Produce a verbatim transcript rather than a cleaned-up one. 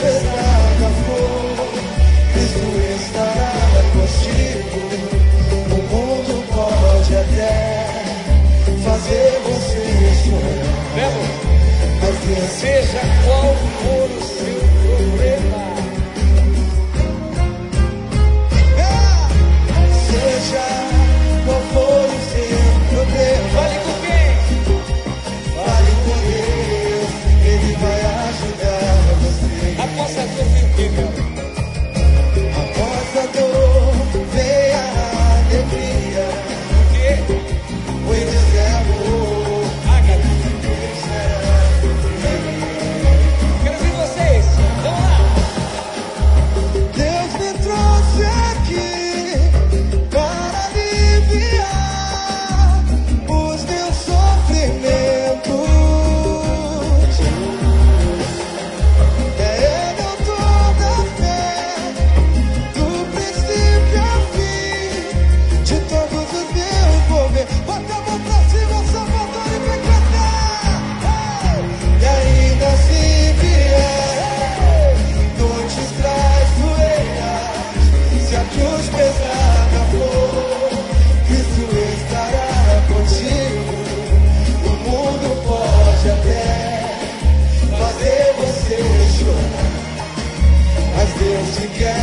pesada for, Cristo estará contigo. O mundo pode até fazer você chorar, mas seja qual for o seu problema, seja qual for o seu problema, fale com quem? Fale com Deus, Ele vai ajudar você. Após a dor vem o quê, meu? Após a dor vem a alegria. O quê? Pois Deus é amor. Ah, Deus é amor. Quero ouvir vocês. Vamos lá. Deus me trouxe aqui para aliviar os meus sofrimentos. É Ele o dom da fé, do princípio ao fim, de todos os meus movimentos. Bota a mão pra cima, Salvador, e vem cantar. E ainda se vier noites traiçoeiras, se a cruz pesada for, Cristo estará contigo. O mundo pode até fazer você chorar, mas Deus te quer